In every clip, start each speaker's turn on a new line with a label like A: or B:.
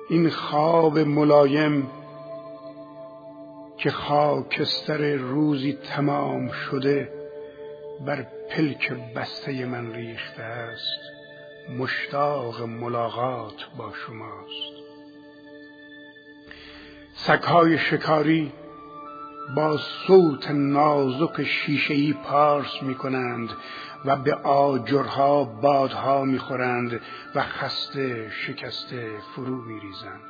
A: این خواب ملایم که خاکستر روزی تمام شده بر پلک بسته من ریخته است، مشتاق ملاقات با شماست. سگ‌های شکاری با صوت نازک شیشه‌ای پارس می‌کنند و به آجرها بادها می‌خورند و خسته شکسته فرو می‌ریزند.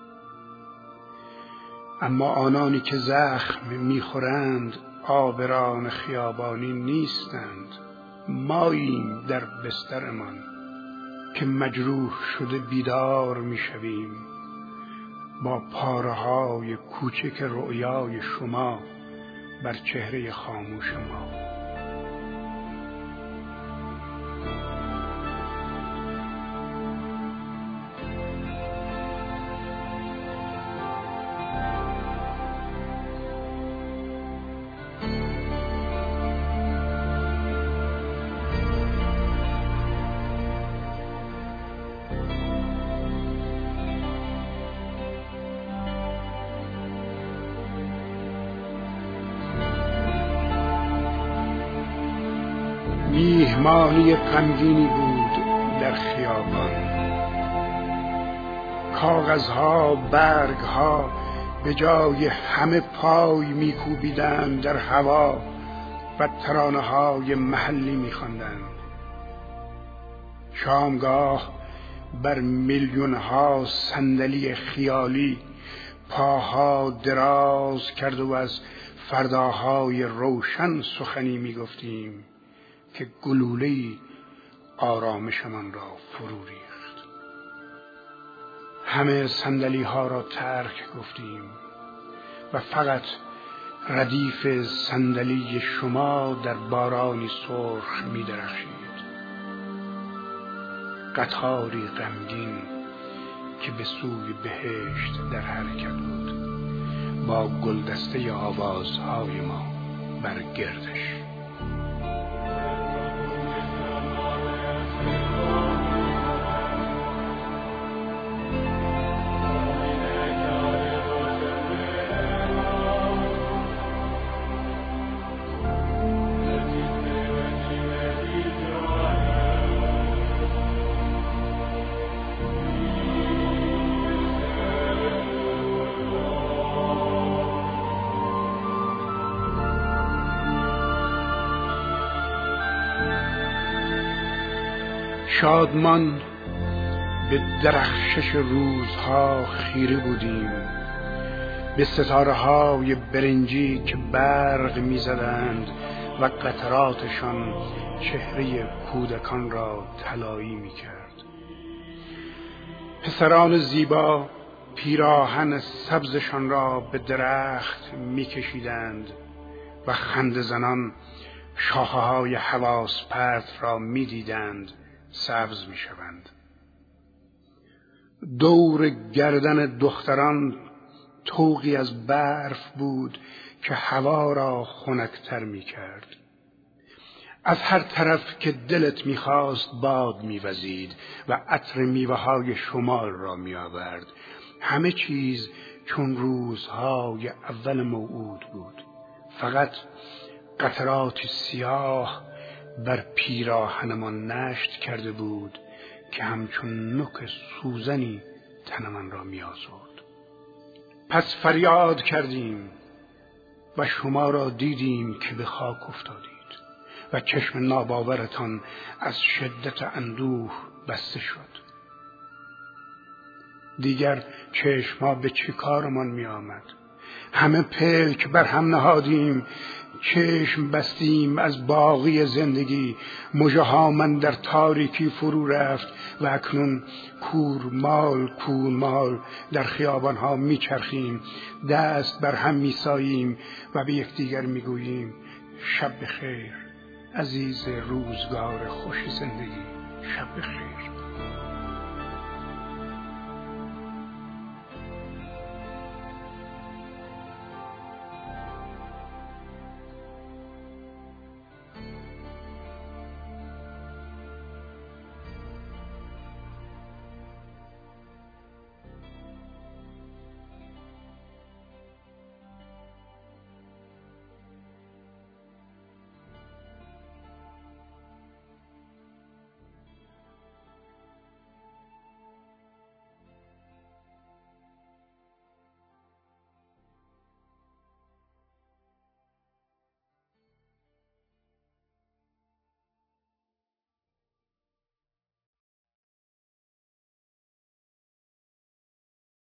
A: اما آنانی که زخم می‌خورند عابران خیابانی نیستند. ماییم در بسترمان که مجروح شده بیدار می‌شویم با پاره‌های کوچک رؤیای شما بر چهره خاموش ما. میهمانی غمگینی بود در خیابان. کاغذها، برگها به جای همه پای میکوبیدند در هوا و ترانه‌های محلی میخواندند. شامگاه بر میلیون‌ها صندلی خیالی پاها دراز کرد و از فرداهای روشن سخنی میگفتیم که گلوله‌ای آرامشمان را فرو ریخت. همه صندلی‌ها را ترک گفتیم و فقط ردیف صندلی شما در بارانی سرخ می‌درخشید. قطاری غمگین که به سوی بهشت در حرکت بود با گلدسته آوازهای ما بر گردش. شادمان به درخشش روزها خیره بودیم، به ستاره‌های برنجی که برق می‌زدند و قطراتشان چهره کودکان را طلایی می‌کرد. پسران زیبا پیراهن سبزشان را به درخت می‌کشیدند و خنده زنان شاخه‌های حواس پرت را می‌دیدند سبز می‌شوند. دور گردن دختران طوقی از برف بود که هوا را خنک‌تر می‌کرد. از هر طرف که دلت می‌خواست باد می‌وزید و عطر میوه‌های شمال را می‌آورد. همه چیز چون روزهای اول موعود بود. فقط قطراتی سیاه بر پیراهنمان نشت کرده بود که همچون نوک سوزنی تنمان را می‌آزرد. پس فریاد کردیم و شما را دیدیم که به خاک افتادید و چشم ناباورتان از شدت اندوه بسته شد. دیگر چشم‌ها به چه کارمان می آمد؟ همه پلک بر هم نهادیم، چشم بستیم از باقی زندگی. مژه‌ها من در تاریکی فرو رفت و اکنون کورمال در خیابان‌ها میچرخیم، دست بر هم میساییم و به یکدیگر میگوییم شب بخیر عزیز روزگار خوش زندگی، شب بخیر.